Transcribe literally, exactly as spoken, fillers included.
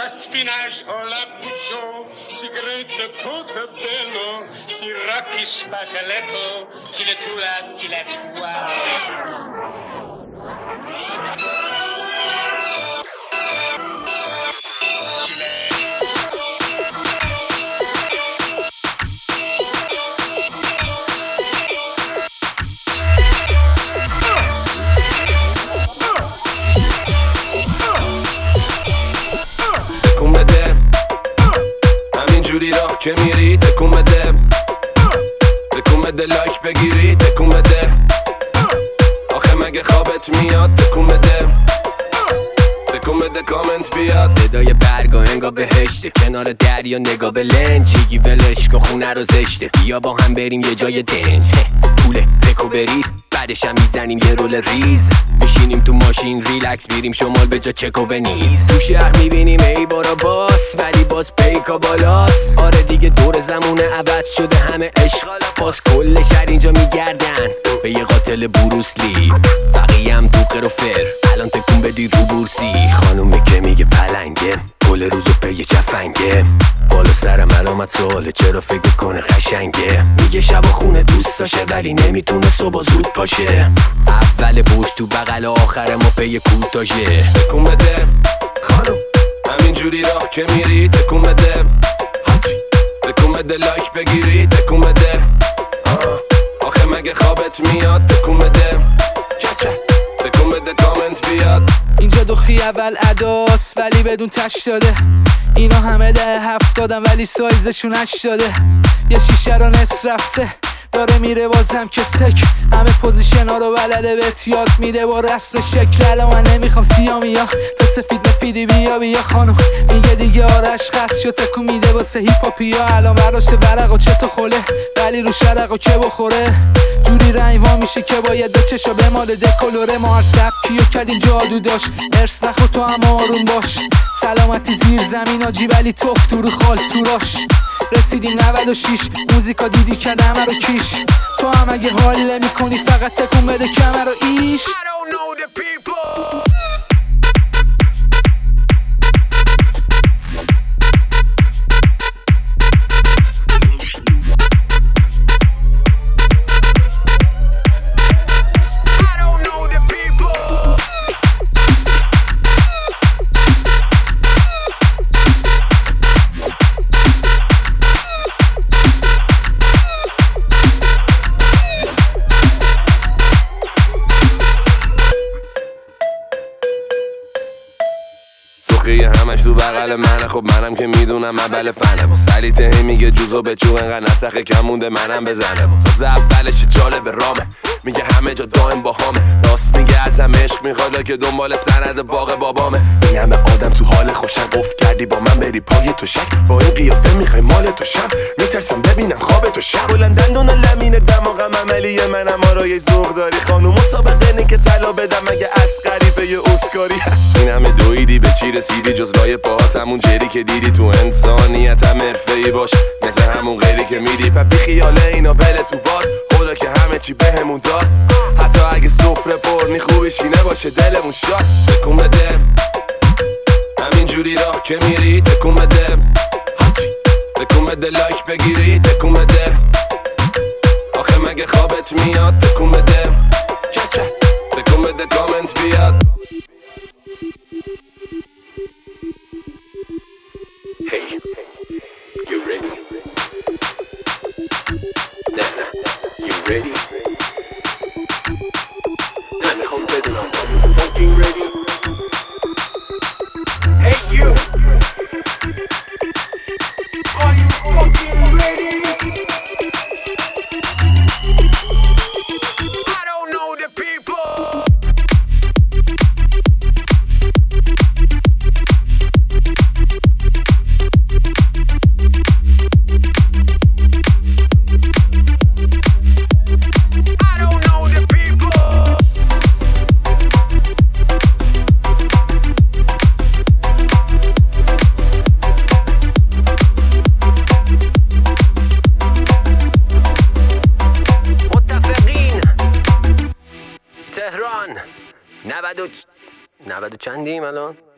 spinache au la bouchon, cigarette Portobello, Sirocchi spaghetto, chi le tua, chi le tua. جوری راه که میری تکون بده تکون بده لایک بگیری تکون بده آخه مگه خوابت میاد تکون بده تکون بده کامنت بیاد صدای برگا انگا بهشته کنار دریا نگاه به لنج چیگی ولش که خونه رو زشته بیا با هم بریم یه جای دنج پوله تکو بریز بعدش هم میزنیم یه رول ریز میشینیم تو ماشین ریلکس میریم شمال به جا چک و ونیز تو شهر میبینیم ای بارا باس ولی باز پیکا بالاست آره دیگه دور زمونه عوض شده همه اشغالا باز کل شهر اینجا میگردن به یه قاتل بروسلی بقیه هم تو قروفر الان تکون بدی رو بورسی خانومه که میگه پلنگه کل روزو پی جفنگه بالا سرم علامت سواله چرا فکر کنه قشنگه میگه شب و خونه دوست داشه ولی نمیتونه صبح زود پاشه اول برج تو بغل آخر ما پی کوتاژه تکون بده خانم همینجوری راه که میری تکون بده تکون بده لایک بگیری تکون بده آخه مگه خوابت میاد تکون بده تکون بده کامنت بیاد اینجا دوخی اول اداست ولی بدون تش داده اینا همه ده هفتادن ولی سایزشون هشت داده یه شیشه رو نصف رفته داره میره بازم که سک همه پوزیشن ها رو بلده بهت یاد میده با رسم شکل الان من نمیخوام سیامیا تو سفید مفیدی بیا بیا خانم میگه دیگه آرش خست شد تکون میده واسه هیپاپیا الان برداشته ورق و چتو خوله ولی رو شرق و چه بخوره جوری رنگ وا میشه که باید دو چشا به مال دکولوره ما هر سبکیو کردیم جادو داشت ارس نخو تو هم آروم باش سلامتی زیر زمین آجی ولی توف تو رو خال توراش رسیدیم نود و شش موزیکا دیدی که همه رو کیش تو هم اگه حال نمی کنی فقط تکون بده کمر رو ایش همش تو بغل منه خب منم که میدونم اول فنه با سلیته هی میگه جوزو به چوب انقدر نسخه کم مونده منم بزنه با تازه اولش جالب رامه میگه همه جا دائم با همه راست میگه ازم عشق میخواد که دنبال سند باغ بابامه این همه آدم تو حال خوشم افت کردی با من بری پای تو شک با این قیافه میخوای مال تو شم میترسم ببینم خواب تو شب بلندن دون لمین دماغم عملیه منم آرای ذوق داری خانوم مسابقه نی که طلا بدم مگه اسقری به یه اسکاری این همه دویدی به چی رسیدی جز لای پاهات همون جری که دیدی تو انسانیت هم حرفه‌ای باش مثل همون غیری که میدی پا بی خیاله اینا بله تو باد خدا که همه چی بهمون داد حتی اگه سفره پر خوبش اینه باشه دلمون شاد تکون بده همینجوری راه که میری تکون بده تکون بده لایک بگیری تکون بده آخه مگه خوابت میاد تکون بده تکون بده کامنت بیاد Hey, you ready? Nana, you ready? من میخوام بدونم are you fucking ready? Hey you! Are you fucking ready? I don't know the people! تهران نود و نود و چندیم الان؟